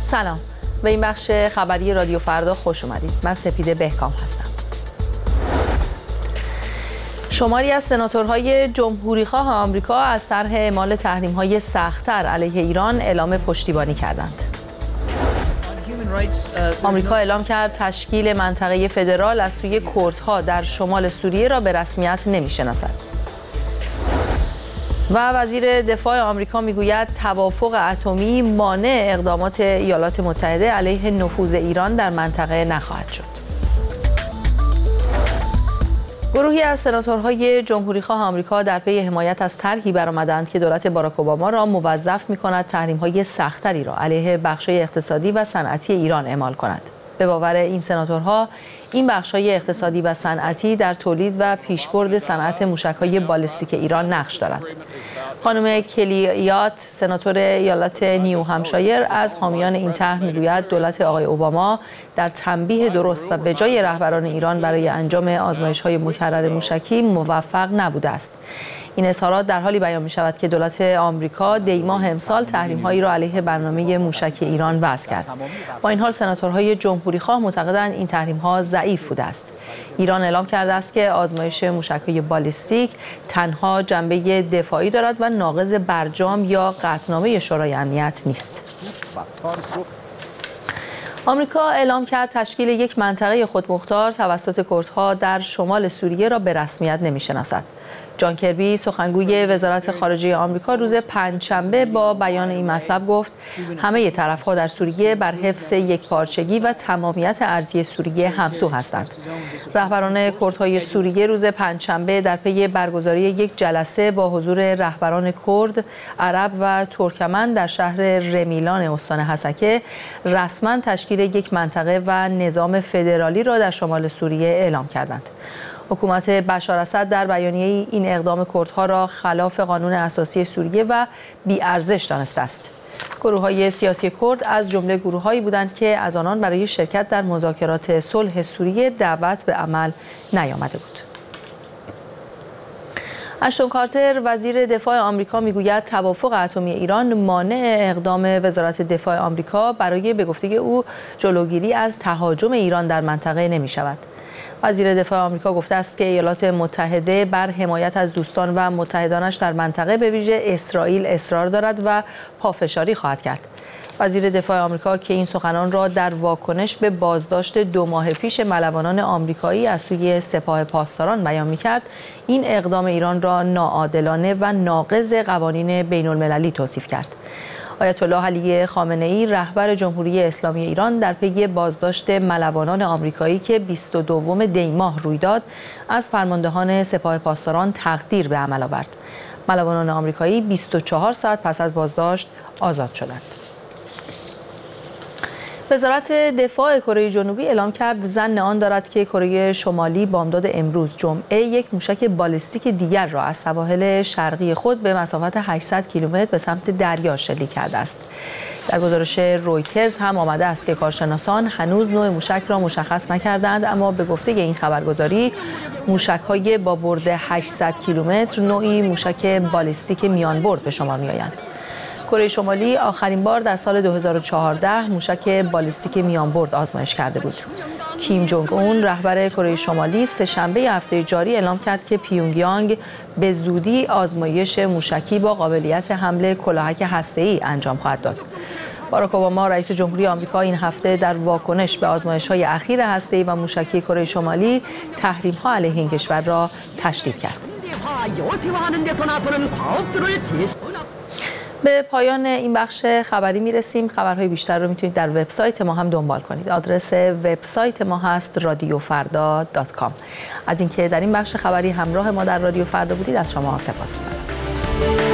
سلام، به این بخش خبری رادیو فردا خوش اومدید. من سپیده بهکام هستم. شماری از سناتورهای جمهوریخواه آمریکا از طرح اعمال تحریم‌های سخت‌تر علیه ایران اعلام پشتیبانی کردند. آمریکا اعلام کرد تشکیل منطقه فدرال از سوی کردها در شمال سوریه را به رسمیت نمی‌شناسد. و وزیر دفاع آمریکا میگوید توافق اتمی مانع اقدامات ایالات متحده علیه نفوذ ایران در منطقه نخواهد شد. گروهی از سناتورهای جمهوریخواه آمریکا در پی حمایت از طرحی برآمدند که دولت باراک اوباما را موظف می‌کند تحریم‌های سخت‌تری را علیه بخش‌های اقتصادی و صنعتی ایران اعمال کند. به باور این سناتورها، این بخش‌های اقتصادی و صنعتی در تولید و پیشبرد صنعت موشک‌های بالستیک ایران نقش دارند. خانم کلیات، سناتور ایالت نیو همشایر، از حامیان این طرح میگوید دولت آقای اوباما در تنبیه درست و به جای رهبران ایران برای انجام آزمایش‌های مکرر موشکی موفق نبوده است. این اظهارات در حالی بیان می شود که دولت آمریکا دی ماه امسال تحریم‌هایی را علیه برنامه موشکی ایران وضع کرد. با این حال سناتورهای جمهوریخواه معتقدند این تحریم‌ها ضعیف بوده است. ایران اعلام کرده است که آزمایش موشک‌های بالستیک تنها جنبه دفاعی دارد و ناقض برجام یا قطعنامه شورای امنیت نیست. آمریکا اعلام کرد تشکیل یک منطقه خودمختار توسط کردها در شمال سوریه را به رسمیت نمی‌شناسد. جان کربی، سخنگوی وزارت خارجه آمریکا، روز پنجشنبه با بیان این مطلب گفت همه طرف‌ها در سوریه بر حفظ یکپارچگی و تمامیت ارضی سوریه همسو هستند. رهبران کردهای سوریه روز پنجشنبه در پی برگزاری یک جلسه با حضور رهبران کرد، عرب و ترکمن در شهر رمیلان استان حسکه رسما تشکیل یک منطقه و نظام فدرالی را در شمال سوریه اعلام کردند. حکومت بشار اسد در بیانیه این اقدام کردها را خلاف قانون اساسی سوریه و بی‌ارزش دانسته است. گروه‌های سیاسی کرد از جمله گروه‌هایی بودند که از آنان برای شرکت در مذاکرات صلح سوریه دعوت به عمل نیامده بود. اشتون کارتر، وزیر دفاع آمریکا، میگوید توافق اتمی ایران مانع اقدام وزارت دفاع آمریکا برای به گفته او جلوگیری از تهاجم ایران در منطقه نمی‌شود. وزیر دفاع آمریکا گفته است که ایالات متحده بر حمایت از دوستان و متحدانش در منطقه به ویژه اسرائیل اصرار دارد و پافشاری خواهد کرد. وزیر دفاع آمریکا که این سخنان را در واکنش به بازداشت 2 ماه پیش ملوانان آمریکایی از سوی سپاه پاسداران بیان می‌کرد، این اقدام ایران را ناعادلانه و ناقض قوانین بین‌المللی توصیف کرد. آیت الله علی خامنه‌ای، رهبر جمهوری اسلامی ایران، در پی بازداشت ملوانان آمریکایی که 22 دی ماه روی داد، از فرماندهان سپاه پاسداران تقدیر به عمل آورد. ملوانان آمریکایی 24 ساعت پس از بازداشت آزاد شدند. وزارت دفاع کره جنوبی اعلام کرد ظن آن دارد که کره شمالی بامداد امروز جمعه یک موشک بالستیک دیگر را از سواحل شرقی خود به مسافت 800 کیلومتر به سمت دریا شلیک کرده است. در گزارش رویترز هم آمده است که کارشناسان هنوز نوع موشک را مشخص نکردند، اما به گفته این خبرگزاری موشک‌های با برد 800 کیلومتر نوعی موشک بالستیک میان برد به شمار می‌آیند. کره شمالی آخرین بار در سال 2014 موشک بالستیک میان برد آزمایش کرده بود. کیم جونگ اون، رهبر کره شمالی، سه‌شنبه هفته جاری اعلام کرد که پیونگیانگ به زودی آزمایش موشکی با قابلیت حمل کلاهک هسته‌ای انجام خواهد داد. باراک اوباما، رئیس جمهوری آمریکا، این هفته در واکنش به آزمایش‌های اخیر هسته‌ای و موشکی کره شمالی تحریم‌ها علیه این کشور را تشدید کرد. به پایان این بخش خبری میرسیم. خبرهای بیشتر رو میتونید در وبسایت ما هم دنبال کنید. آدرس وبسایت ما هست radiofarda.com. از اینکه در این بخش خبری همراه ما در رادیو فردا بودید از شما سپاسگزارم.